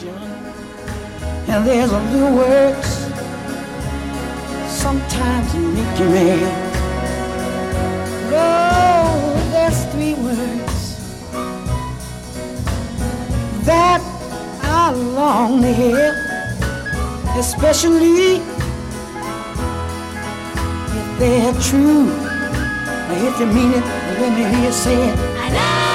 And there's a little words sometimes make you mad. Oh, there's three words that I long to hear, especially if they're true. Now if you mean it, let me hear you say it. I love